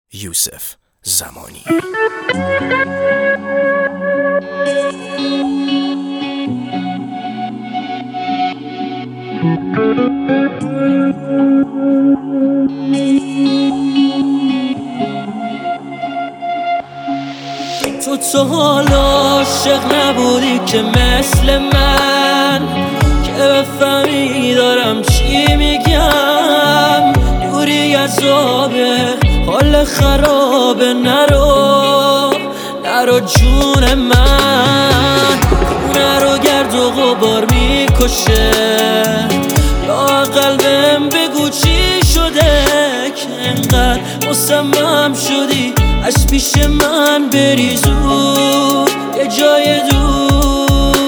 یوسف زمانی. تو حالا عاشق نبودی که مثل من، که بفهمی دارم چی میگم. دوری از آبه، حال خرابه، نرو جون من. نرو گرد و غبار میکشه، یا قلبم بگو چی شده که انقدر مصمم شدی از پیش من بری زود یه جای دور.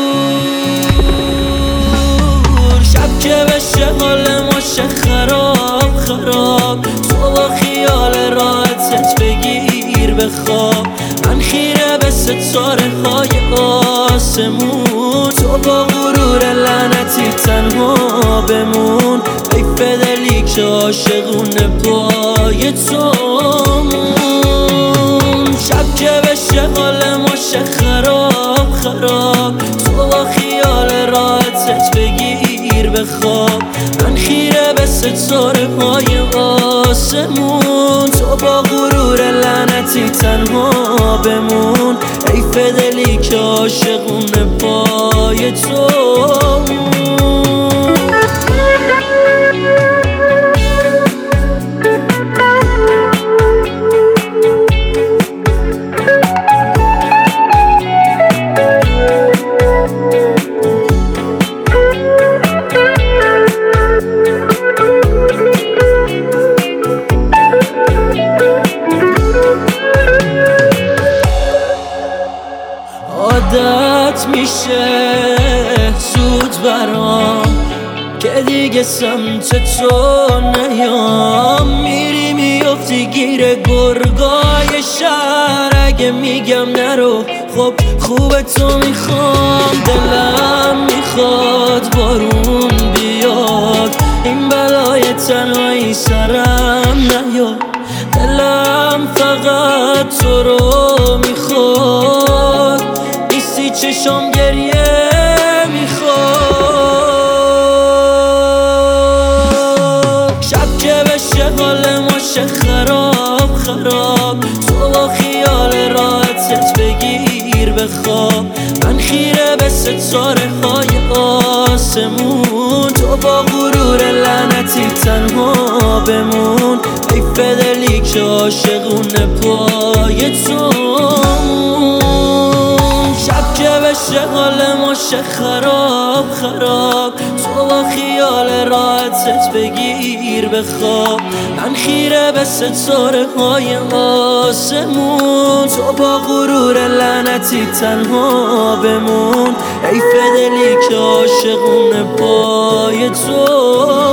شب که بشه حال ما شه خراب، تو با خیال راحتت بگیر بخواب. من خیره به ستاره های آسمون، تو با غرور لعنتی تنها بمون. حیف دلی که عاشقونه پای تو. شب که بشه حال ما شه خراب، تو با خیال راحتت بگیر بخواب. من خیره به ستاره های آسمون، تو با غرور لعنتی تنها بمون. حیف دلی که عاشقونه پای تو. عادت میشه زود برام که دیگه سمت تو نیام. میری میافتی گیر گرگای شهر، اگه میگم نرو خب خوب تو میخوام. دلم میخواد بارون بیاد، این بلای تنهایی سرم نیاد. دلم فقط تو رو میخواد، نیستی چشم گریه میخواد. شب که بشه حال ما شه خراب، تو با خیال راحتت بگیر بخواب. من خیره به ستاره های آسمون، تو با غرور لعنتی تنها بمون. حیف دلی که عاشقونه پای تو. شب که بشه حال ما شه خراب، تو با خیال راحتت بگیر بخواب. من خیره به ستاره های آسمون، تو با غرور لعنتی تنها بمون. حیف دلی که عاشقونه پای تو.